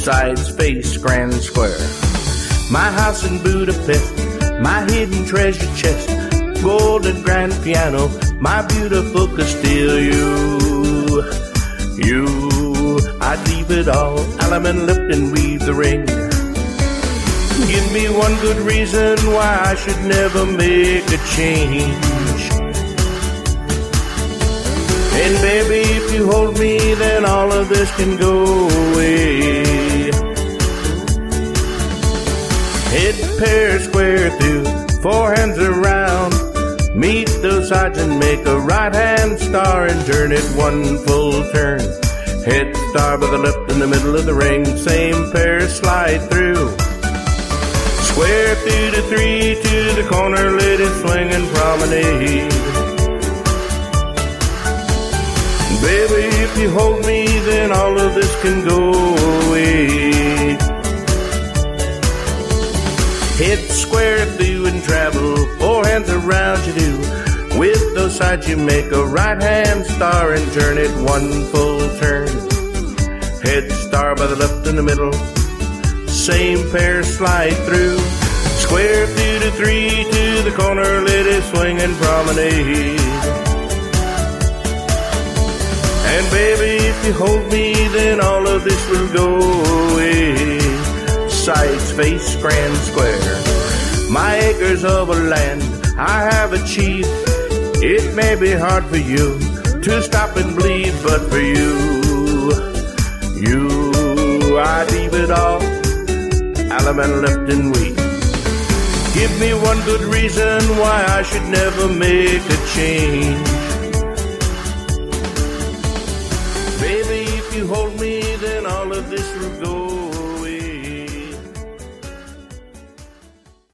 side space, grand square. My house in Budapest, my hidden treasure chest, golden grand piano, my beautiful Castile. I'd leave it all, alum and Lipton, weave the ring. Give me one good reason why I should never make a change. And baby, if you hold me, then all of this can go away. Head pair square through, four hands around. Meet those sides and make a right hand star and turn it one full turn. Head star by the left in the middle of the ring, same pair slide through. Square through to three to the corner, lady swing and promenade. Baby, if you hold me, then all of this can go away. Hit square through and travel, four hands around you do. With those sides you make a right hand star and turn it one full turn. Head star by the left in the middle, same pair slide through. Square through to three to the corner, lady swing and promenade. And baby, if you hold me, then all of this will go away. Side space, grand square, my acres of a land I have achieved. It may be hard for you to stop and bleed, but for you, I'd leave it all, alum and Lipton weed. Give me one good reason why I should never make a change. Baby, if you hold me, then all of this will go